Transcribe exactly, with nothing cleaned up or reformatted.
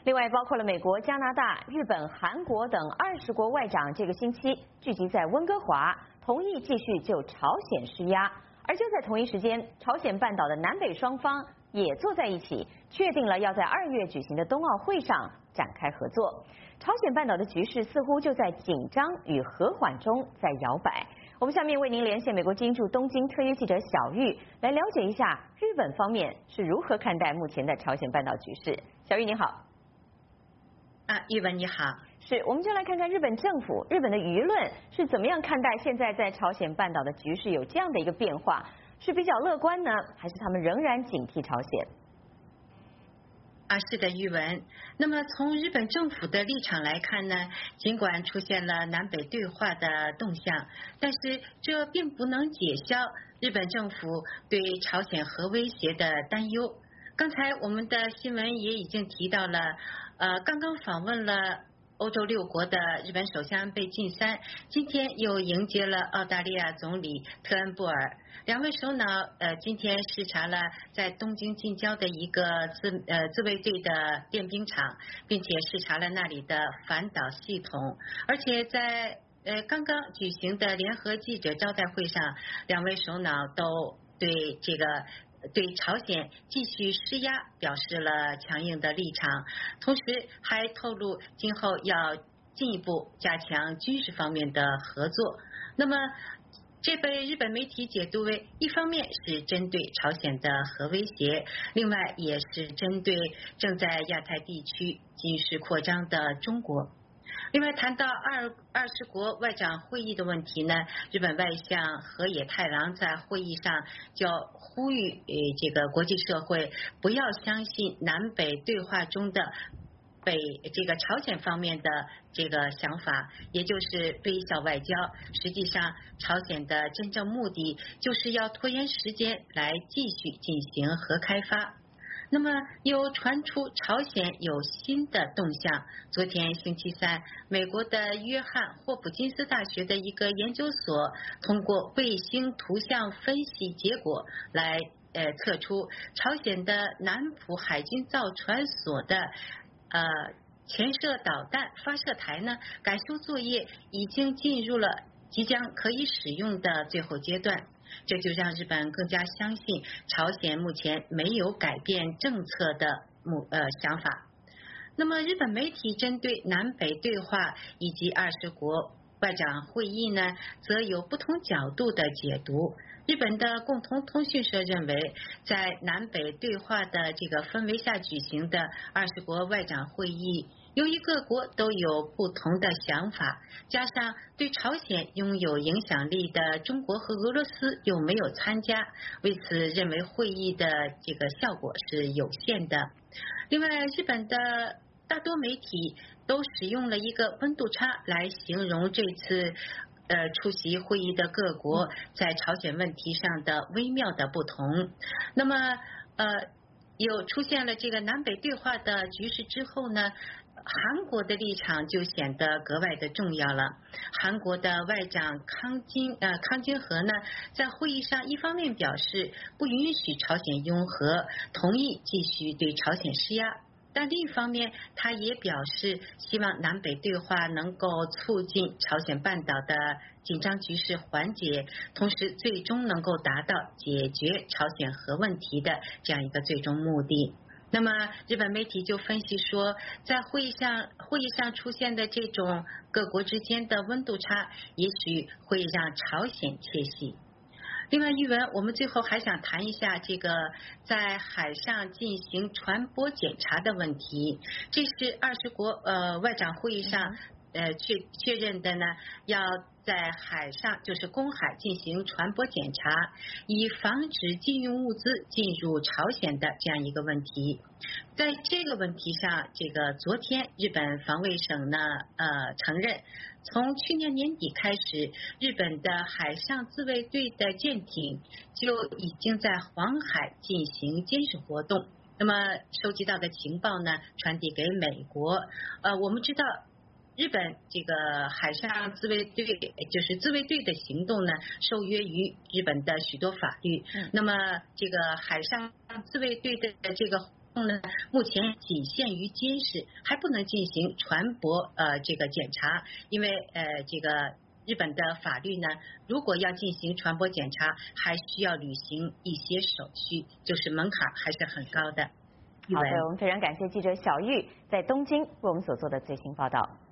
另外，包括了美国、加拿大、日本、韩国等二十国外长，这个星期聚集在温哥华，同意继续就朝鲜施压。而就在同一时间，朝鲜半岛的南北双方也坐在一起，确定了要在二月举行的冬奥会上展开合作。朝鲜半岛的局势似乎就在紧张与和缓中在摇摆。我们下面为您连线美国之音驻东京特约记者小玉，来了解一下日本方面是如何看待目前的朝鲜半岛局势。小玉你好。 啊，玉文你好。 是，我们就来看看日本政府、日本的舆论是怎么样看待现在在朝鲜半岛的局势有这样的一个变化，是比较乐观呢，还是他们仍然警惕朝鲜？ 啊，是的，玉文。那么从日本政府的立场来看呢，尽管出现了南北对话的动向，但是这并不能解消日本政府对朝鲜核威胁的担忧。刚才我们的新闻也已经提到了，呃，刚刚访问了欧洲六国的日本首相安倍晋三，今天又迎接了澳大利亚总理特恩布尔。两位首脑呃今天视察了在东京近郊的一个自呃自卫队的练兵场，并且视察了那里的反导系统。而且在呃刚刚举行的联合记者招待会上，两位首脑都对这个对朝鲜继续施压表示了强硬的立场，同时还透露今后要进一步加强军事方面的合作。那么这被日本媒体解读为一方面是针对朝鲜的核威胁，另外也是针对正在亚太地区军事扩张的中国。另外谈到二二十国外长会议的问题呢，日本外相河野太郎在会议上就呼吁呃这个国际社会不要相信南北对话中的北这个朝鲜方面的这个想法，也就是微笑外交。实际上朝鲜的真正目的就是要拖延时间来继续进行核开发。那么又传出朝鲜有新的动向。昨天星期三，美国的约翰霍普金斯大学的一个研究所通过卫星图像分析结果来呃测出朝鲜的南浦海军造船所的呃潜射导弹发射台呢，改修作业已经进入了即将可以使用的最后阶段。这就让日本更加相信朝鲜目前没有改变政策的目呃想法。那么日本媒体针对南北对话以及二十国外长会议呢，则有不同角度的解读。日本的共同通讯社认为，在南北对话的这个氛围下举行的二十国外长会议，由于各国都有不同的想法，加上对朝鲜拥有影响力的中国和俄罗斯又没有参加，为此认为会议的这个效果是有限的。另外，日本的大多媒体都使用了一个温度差来形容这次呃，出席会议的各国在朝鲜问题上的微妙的不同。那么呃，有出现了这个南北对话的局势之后呢，韩国的立场就显得格外的重要了。韩国的外长康金呃康金和呢，在会议上一方面表示不允许朝鲜拥核，同意继续对朝鲜施压。但另一方面，他也表示希望南北对话能够促进朝鲜半岛的紧张局势缓解，同时最终能够达到解决朝鲜核问题的这样一个最终目的。那么日本媒体就分析说，在会议上会议上出现的这种各国之间的温度差，也许会让朝鲜窃喜。另外，玉文，我们最后还想谈一下这个在海上进行船舶检查的问题。这是二十国呃外长会议上呃确确认的呢，要在海上就是公海进行船舶检查，以防止禁运物资进入朝鲜的这样一个问题。在这个问题上，这个昨天日本防卫省呢呃承认，从去年年底开始，日本的海上自卫队的舰艇就已经在黄海进行监视活动。那么收集到的情报呢，传递给美国。呃，我们知道日本这个海上自卫队就是自卫队的行动呢，受约于日本的许多法律。那么这个海上自卫队的这个呢，目前仅限于监视，还不能进行船舶呃这个检查，因为呃这个日本的法律呢，如果要进行船舶检查，还需要履行一些手续，就是门槛还是很高的。 好的，我们非常感谢记者小玉在东京为我们所做的最新报道。